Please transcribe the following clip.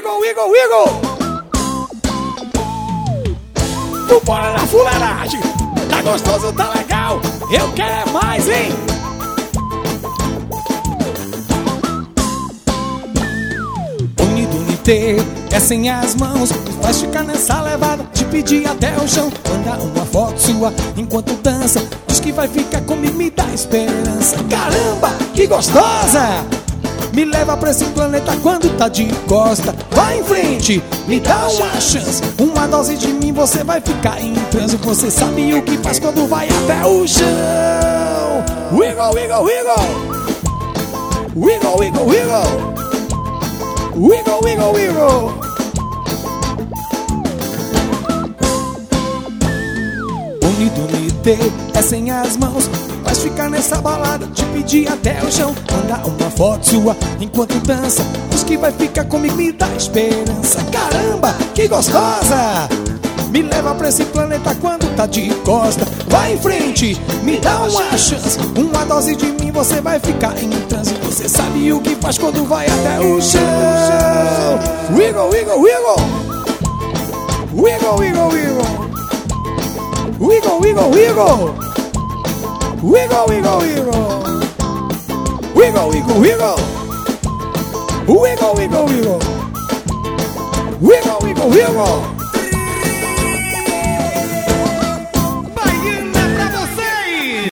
Wiggle, wiggle, wiggle. Bora na fuleiragem. Tá gostoso, tá legal. Eu quero mais, hein? Unidunité é sem as mãos. Faz ficar nessa levada, te pedir até o chão. Manda uma foto sua enquanto dança. Diz que vai ficar comigo, me dá esperança. Caramba, que gostosa! Me leva pra esse planeta quando tá de costa. Vai em frente, me dá uma chance. Uma dose de mim, você vai ficar em transe. Você sabe o que faz quando vai até o chão. Wiggle, wiggle, wiggle. Wiggle, wiggle, wiggle. Wiggle, wiggle, wiggle. Unidunité é sem as mãos. Faz ficar nessa balada, te pedir até o chão. Manda uma foto sua enquanto dança. Diz que vai ficar comigo, me dá esperança. Caramba, que gostosa! Me leva pra esse planeta quando tá de costa. Vai em frente, me dá uma chance. Uma dose de mim, você vai ficar em transe. Você sabe o que faz quando vai até o chão. Wiggle, wiggle, wiggle. Wiggle, wiggle, wiggle. Wiggle, wiggle, wiggle. Wiggle, wiggle, wiggle. Wiggle, wiggle, wiggle. Wiggle, wiggle, wiggle. Wiggle, wiggle, wiggle.